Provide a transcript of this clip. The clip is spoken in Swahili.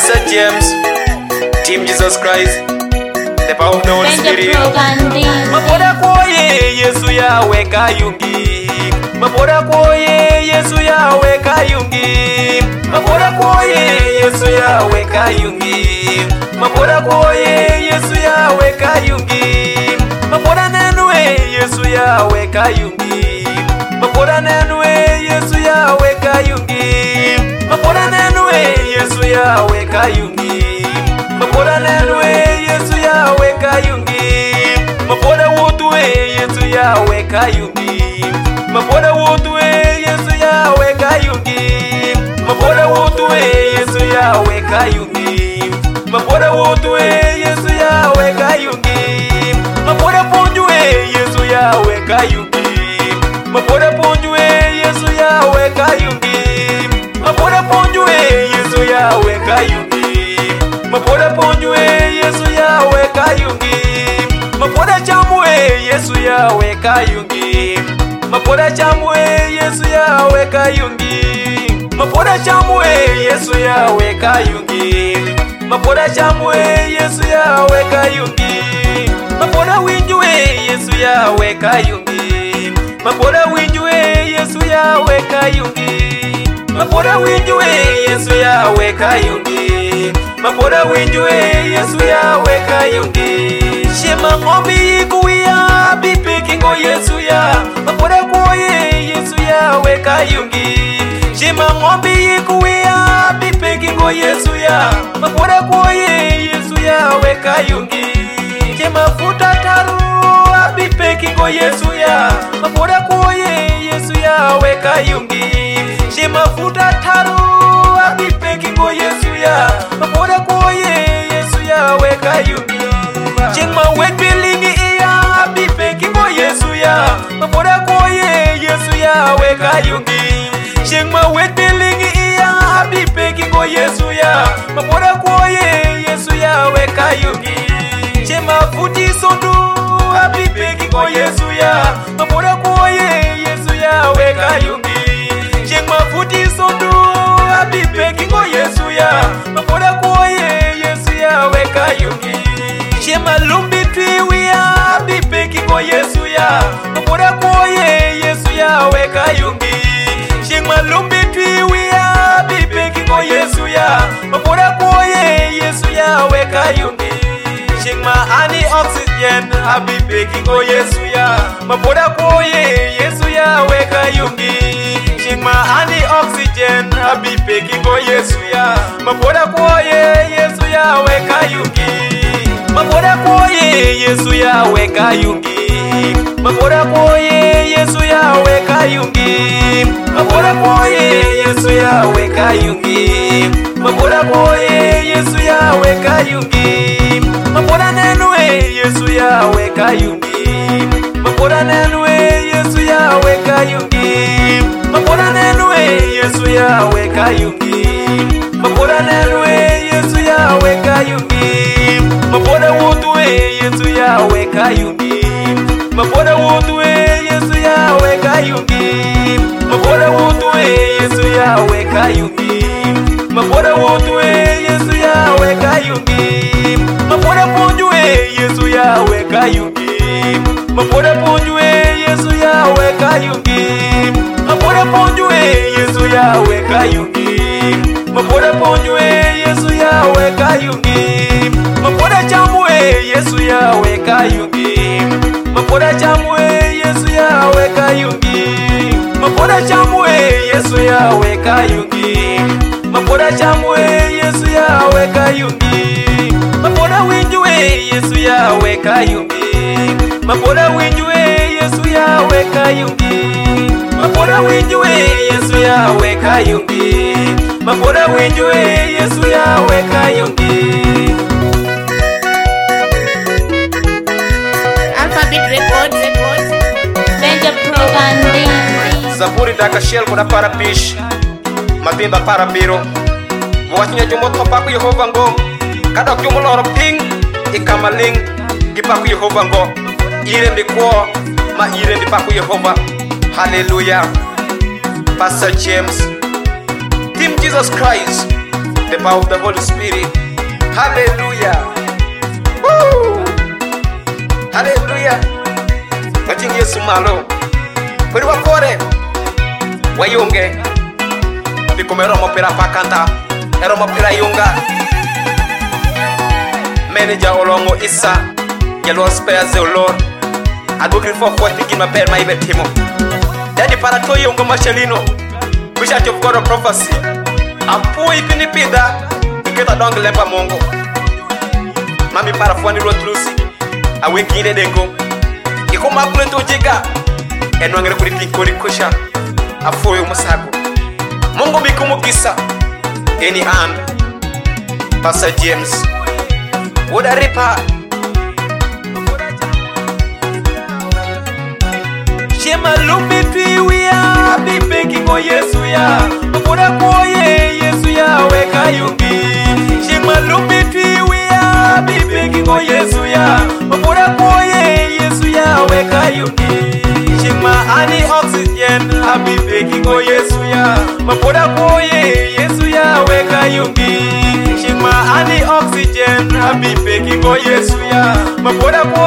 Pastor James, Team Jesus Christ, the power of the Holy Spirit. Mapoda koye Yesu yawe kayungi. Mapoda koye Yesu yawe kayungi. Mapoda koye Yesu yawe kayungi. Mapoda koye Yesu yawe kayungi. Mapoda nenwe Yesu yawe kayungi. Mapoda nenwe Yesu yawe kayungi. Mapoda nenwe Yesu yawe kayungi. Mapoda nenwe Yesu yawe kayungi. Mapoda wotwe Yesu yawe kayungi. Mapoda wotwe Yesu yawe kayungi. Mapoda wotwe Yesu yawe kayungi. Mapoda wotwe Yesu yawe kayungi. Mapoda ponjwe Yesu yawe kayungi. Mapoda ponjwe Yesu yawe kayungi. Mapoda ponjwe Yesu yawe kayungi. Mapoda ponjwe Yesu yawe kayungi. Mapoda chamwe Yesu yawe kayungi. Mapoda chamwe Yesu yawe kayungi. Mapoda chamwe Yesu yawe kayungi. Mapoda chamwe Yesu yawe kayungi. Mapoda winjwe Yesu yawe kayungi. Mapoda winjwe Yesu yawe kayungi. Mapoda winjwe Yesu yawe kayungi. Mapoda winjwe Yesu yawe kayungi. Shema ngombi kuya bipekingo Yesu ya. Mapoda koye Yesu yawe kayungi. Shema ngombi kuya bipekingo Yesu ya. Mapoda koye Yesu yawe kayungi. Shema futa taru bipekingo Yesu ya. Mapoda koye Yesu yawe kayungi. Shema futa taru bipekingo Yesu ya. Mapoda koye Yesu yawe kayungi. Shema wet bilingi iya bipekingo Yesu ya. Mapoda koye Yesu yawe kayungi. Shema wet bilingi iya bipekingo Yesu ya. Mapoda koye Yesu yawe kayungi. Shema futi sondu bipekingo Yesu ya. Mapoda koye Yesu yawe kayungi. Shema futi sondu bipekingo Yesu ya. Mapoda koye Yesu yawe kayungi. Shema lumbi twiwia bipekingo Yesu ya. Mapoda koye Yesu yawe kayungi. Shema lumbi twiwia bipekingo Yesu ya. Mapoda koye Yesu yawe kayungi. Shema ani oxygen bipekingo Yesu ya. Mapoda koye Yesu yawe kayungi. Shema ani oxygen bipekingo Yesu ya. Mapoda koye Yesu yawe kayungi. Mapoda koye Yesu yawe kayungi. Mapoda koye Yesu yawe kayungi. Mapoda koye Yesu yawe kayungi. Mapoda koye Yesu yawe kayungi. Mapoda nenwe Yesu yawe kayungi. Mapoda nenwe Yesu yawe kayungi. Mapoda nenwe Yesu yawe kayungi. Mapoda nenwe Yesu yawe kayungi. Mapoda wotwe Yesu yawe kayungi. Mapoda wotwe Yesu yawe kayungi. Mapoda wotwe Yesu yawe kayungi. Mapoda wotwe Yesu yawe kayungi. Mapoda ponjwe Yesu yawe kayungi. Mapoda ponjwe Yesu yawe kayungi. Mapoda ponjwe Yesu yawe kayungi. Mapoda ponjwe Yesu yawe kayungi. Mapoda chamwe Yesu yawe kayungi. Mapoda chamwe Yesu yawe kayungi. Mapoda chamwe Yesu yawe kayungi. Mapoda chamwe Yesu yawe kayungi. Mapoda winjwe Yesu yawe kayungi. Mapoda winjwe Yesu yawe kayungi. Mapoda winjwe Yesu yawe kayungi. Mapoda winjwe Yesu yawe kayungi. Alphabet Records, Benja Progandi. Zaburi daga shell kuna para bish. Mabimba para biro. Watinya jumo topaku Yehova ngo. Kada jumo loro ping. Ikamaling. Gipaku Yehova ngo. Ire ndikwo. Ma ire ndipaku Yehova. Hallelujah. Pastor James, Team Jesus Christ, the power of the Holy Spirit. Hallelujah. Woo! Hallelujah. Matingi Yesu malo. Kweli wakore wayunge bikomero mopera pakanta ero mopera yunga manager olongo isa yelo spares olor adwokri for what begin my bear my betimo daddy para to yunga machelino bishop of God of prophecy apo ipini pida iketa dong lemba mongo mami para fwani rotlusi awekine dengo ikoma kuleto jiga enwangere kuri pinkori kusha afoyo musago Mungu bikumukisa any hand Pastor James Woda ripa Shema lumbi tuiwia Bibeki ngo Yesu ya Woda kuoye Yesu ya weka yungi Shema lumbi tuiwia Bibeki ngo Yesu ya Woda kuoye Yesu ya weka yungi Shema ani oxygen Happy baking o Yesu ya Mapoda koye Yesu ya weka yungi Shema ani oxygen Happy baking o Yesu ya Mapoda koye